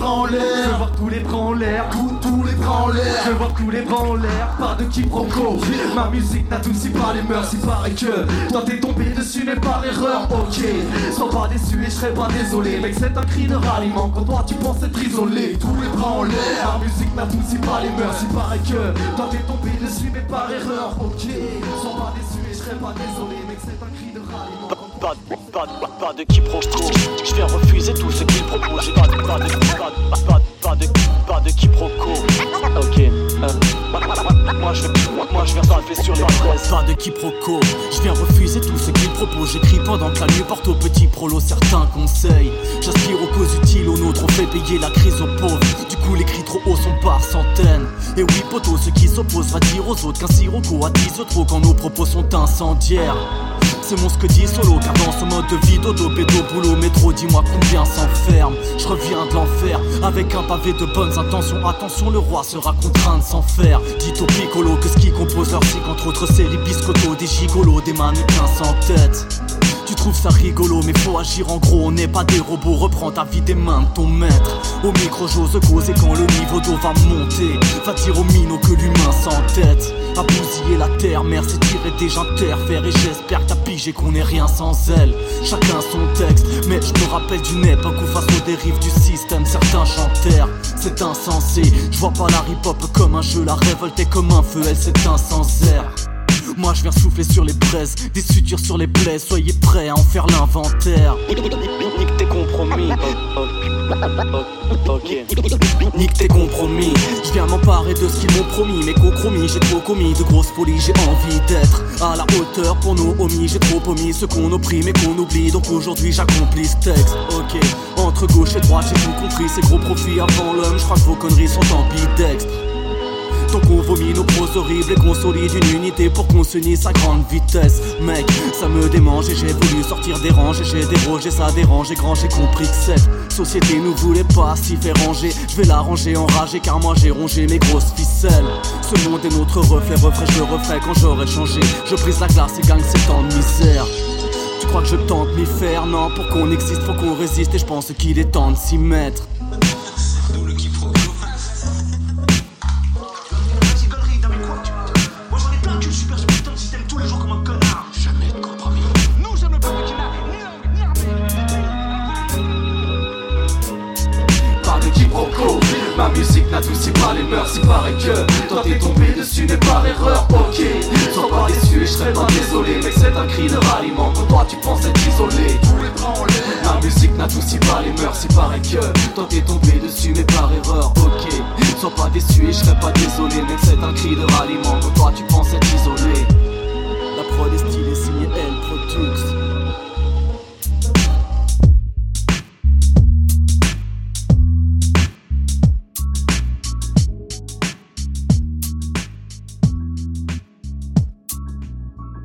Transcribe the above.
bras en l'air. Je veux voir tous les bras en l'air. Tous les bras en l'air. Je veux voir tous les bras en l'air. Pas de quiproquo. Ma musique n'adoucit pas les mœurs. Il paraît que toi t'es tombé dessus mais par erreur. Ok, sois pas déçu et je serai pas désolé. Mec c'est un cri de ralliement quand toi tu penses être isolé. Tous les bras en l'air. Ma musique n'adoucit pas les mœurs. Il paraît que toi t'es tombé dessus mais par erreur. Ok, sois pas déçu et je serai pas désolé. Mec c'est un cri de ralliement. Pas de quiproquo. Je viens refuser tout ce qu'il propose. Pas de quiproquo. Ok. Moi je viens taper sur les braises. Pas de quiproquo. Je viens refuser tout ce qu'il propose. J'écris pendant que la nuit porte au petit prolo certains conseils. J'aspire aux causes utiles, aux nôtres on fait payer la crise aux pauvres. Du coup les cris trop hauts sont par centaines. Et oui poto, ceux qui s'opposent va dire aux autres qu'un sirocco attise trop quand nos propos sont incendiaires. C'est mon ce que dit solo, car dans ce mode de vie dodo, pédo, boulot, métro, dis-moi combien s'enferme. Je reviens de l'enfer, avec un pavé de bonnes intentions. Attention, le roi sera contraint de s'en faire. Dites au piccolo que ce qui compose leur cycle, entre autres c'est les biscottos, des gigolos, des mannequins sans tête. Tu trouves ça rigolo mais faut agir en gros, on n'est pas des robots. Reprends ta vie des mains de ton maître. Au micro j'ose causer quand le niveau d'eau va monter. Va dire aux minots que l'humain s'entête à bousiller la terre, mère c'est tirer des interfères. Et j'espère que t'as pigé qu'on n'est rien sans elle. Chacun son texte, mais je me rappelle d'une époque où face aux dérives du système certains chantèrent. C'est insensé, je vois pas la hip-hop comme un jeu. La révolte est comme un feu, elle s'éteint sans air. Moi je viens souffler sur les braises, des sutures sur les plaies. Soyez prêts à en faire l'inventaire. Nique tes compromis. Ok. Nique tes compromis. Je viens m'emparer de ce qu'ils m'ont promis. Mes compromis, j'ai trop commis de grosses folies. J'ai envie d'être à la hauteur pour nos homies. J'ai trop omis ce qu'on opprime et qu'on oublie. Donc aujourd'hui j'accomplis ce texte. Ok. Entre gauche et droite j'ai tout compris. C'est gros profit avant l'homme. Je crois que vos conneries sont ambidextres. Donc on vomit nos proses horribles et consolide une unité pour qu'on s'unisse à grande vitesse. Mec, ça me démange et j'ai voulu sortir des ranges. Et j'ai dérogé, ça dérange et grand, j'ai compris que cette société nous voulait pas s'y faire ranger. Je vais la ranger enragée car moi j'ai rongé mes grosses ficelles. Ce monde est notre reflet, je le referai quand j'aurai changé. Je brise la glace et gagne 7 ans de misère. Tu crois que je tente m'y faire? Non, pour qu'on existe faut qu'on résiste. Et je pense qu'il est temps de s'y mettre. Ma musique n'adoucit pas les mœurs. Il paraît que toi t'es tombé dessus mais par erreur. Ok, sois pas déçu et je serai pas désolé. Mec c'est un cri de ralliement quand toi tu penses être isolé. Tous les bras en l'air. Ma musique n'adoucit pas les mœurs. Il paraît que toi t'es tombé dessus mais par erreur. Ok, sois pas déçu et je serai pas désolé. Mec c'est un cri de ralliement